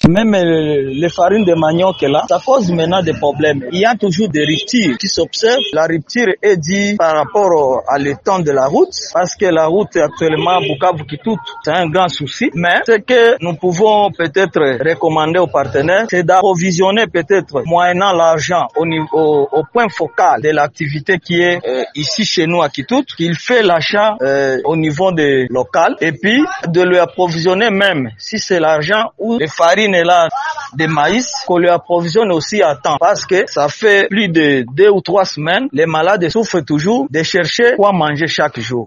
Même les farines de manioc là, ça cause maintenant des problèmes. Il y a toujours des ruptures qui s'observent. La rupture est due par rapport à l'étang de la route, parce que la route actuellement Bukavu-Kitutu, c'est un grand souci. Mais ce que nous pouvons peut-être recommander aux partenaires, c'est d'approvisionner peut-être moyennant l'argent au point focal de l'activité qui est ici chez nous à Kitutu, qu'il fait l'achat au niveau des locales et puis de lui approvisionner même si c'est l'argent ou les farines là de maïs, qu'on lui approvisionne aussi à temps, parce que ça fait plus de 2 ou 3 semaines, les malades souffrent toujours de chercher quoi manger chaque jour.